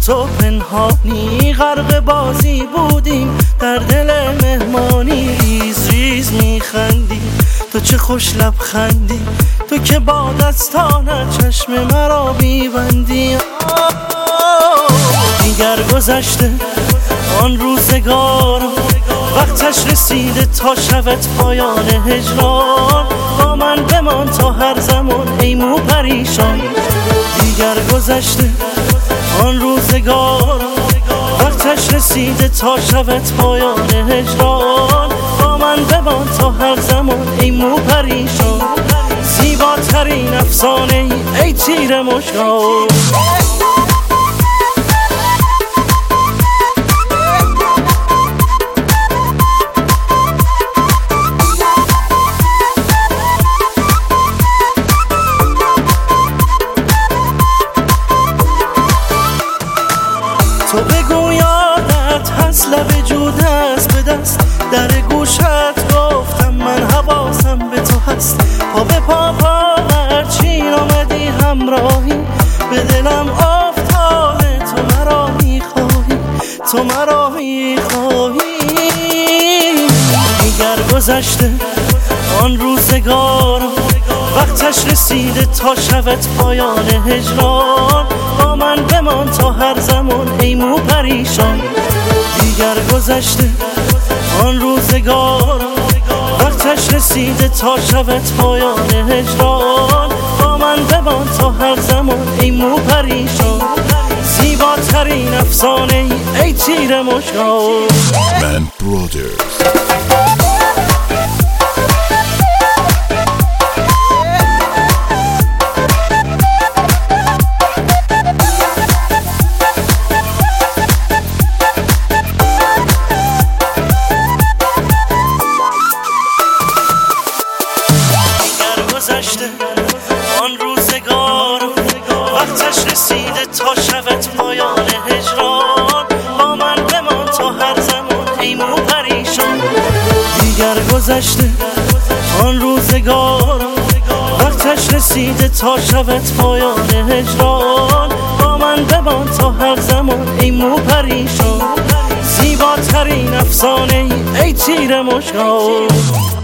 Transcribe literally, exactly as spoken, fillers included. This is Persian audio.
تو پنهانی غرق بازی بودیم، در دل مهمانی ریز ریز میخندی. تو چه خوش لبخندی، تو که با دستانت چشم مرا میبندی. دیگر گذشته آن روزگار، وقتش رسیده تا شود پایان هجران. با من بمان تا هر زمان ای مو پریشان. دیگر گذشته آن روزگار، وقتش رسیده تا شود پایان هجران. با من بمان تا هر زمان ای مو پریشان. زیباترین افسانه ای, ای تیر مشکان. تو بگو یادت هست لب جود هست به دست، در گوشت گفتم من حواسم به تو هست. پا به پا پا هرچین آمدی همراهی، به دلم افتاده تو مرا میخواهی، تو مرا میخواهی. دیگر گذشته آن روزگار، وقتش رسیده تا شود پایان هجران. با من بمان تا هر زمان ای مو پریشان. دیگر گذشته آن روزگار، وقتش رسیده تا شود پایان هجران. با من بمان تا هر زمان ای مو پریشان. زیباترین افسانه ای, ای تیر مشکان. من برادرز. آن روزگار، وقتش رسیده تا شود پایان هجران. با من بمان تا هر زمان ای مو پریشان. دیگر گذشته آن روزگار، وقتش رسیده تا شود پایان هجران. با من بمان تا هر زمان ای مو پریشان. زیباترین افسانه ای, ای تیر مشکان.